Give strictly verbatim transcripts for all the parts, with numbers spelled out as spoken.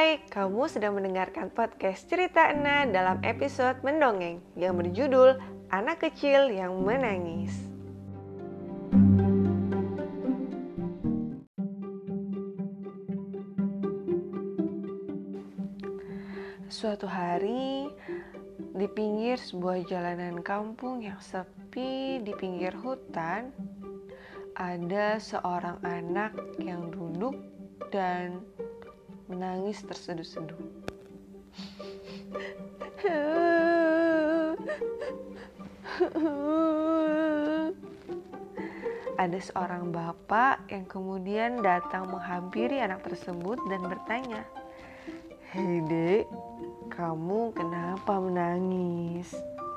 Hai, kamu sedang mendengarkan podcast Cerita Ena dalam episode Mendongeng yang berjudul Anak Kecil yang Menangis. Suatu hari, di pinggir sebuah jalanan kampung yang sepi di pinggir hutan, ada seorang anak yang duduk dan menangis terseduh-seduh. Ada seorang bapak yang kemudian datang menghampiri anak tersebut dan bertanya, "Hei dek, kamu kenapa menangis?"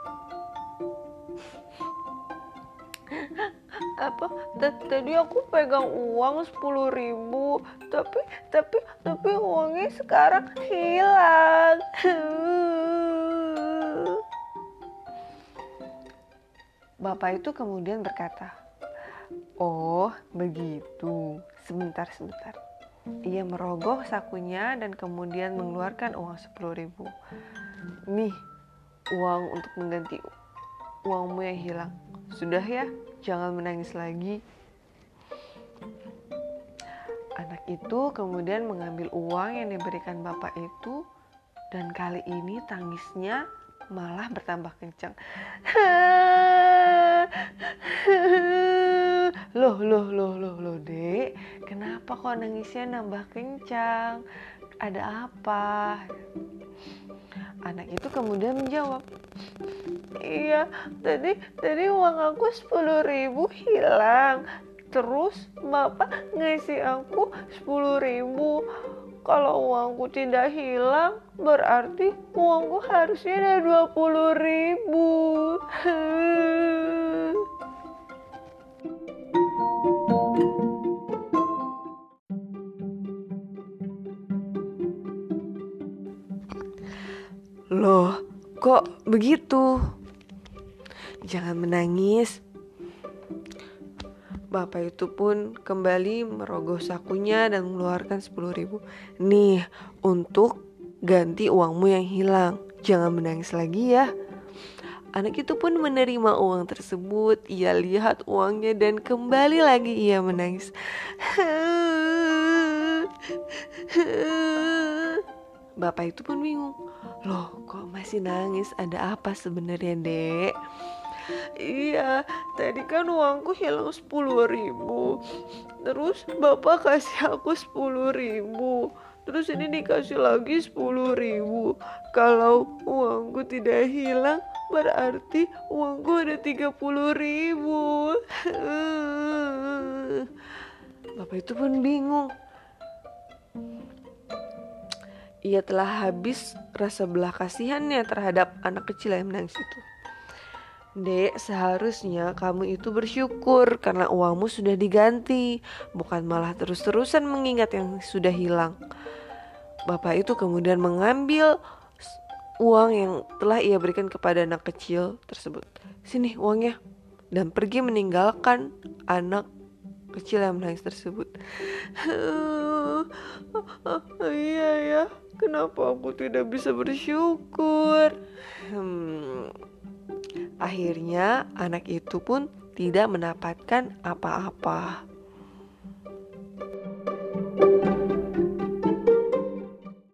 Apa tadi aku pegang uang sepuluh ribu, tapi tapi tapi uangnya sekarang hilang. Bapak itu kemudian berkata, "Oh begitu, sebentar sebentar." Ia merogoh sakunya dan kemudian mengeluarkan uang sepuluh ribu. "Nih, uang untuk mengganti uangmu yang hilang. Sudah ya, jangan menangis lagi." Anak itu kemudian mengambil uang yang diberikan bapak itu, dan kali ini tangisnya malah bertambah kencang. Loh, loh, loh, loh, loh, dek, kenapa kok nangisnya nambah kencang? Ada apa? Anak itu kemudian menjawab, "Iya, tadi tadi uang aku sepuluh ribu hilang. Terus bapak ngasih aku sepuluh ribu. Kalau uangku tidak hilang, berarti uangku harusnya ada dua puluh ribu." "Loh, kok begitu? Jangan menangis." Bapak itu pun kembali merogoh sakunya dan mengeluarkan sepuluh ribu. "Nih, untuk ganti uangmu yang hilang. Jangan menangis lagi ya." Anak itu pun menerima uang tersebut. Ia lihat uangnya dan kembali lagi ia menangis. Bapak itu pun bingung. "Loh, kok masih nangis? Ada apa sebenarnya, dek?" "Iya, tadi kan uangku hilang sepuluh ribu. Terus bapak kasih aku sepuluh ribu. Terus ini dikasih lagi sepuluh ribu. Kalau uangku tidak hilang, berarti uangku ada tiga puluh ribu. Bapak itu pun bingung. Ia telah habis rasa belah kasihannya terhadap anak kecil yang menangis itu. "Dek, seharusnya kamu itu bersyukur karena uangmu sudah diganti, bukan malah terus-terusan mengingat yang sudah hilang." Bapak itu kemudian mengambil uang yang telah ia berikan kepada anak kecil tersebut. "Sini uangnya," dan pergi meninggalkan anak kecil yang menangis tersebut. "Iya ya, kenapa aku tidak bisa bersyukur?" Hmm. Akhirnya anak itu pun tidak mendapatkan apa-apa.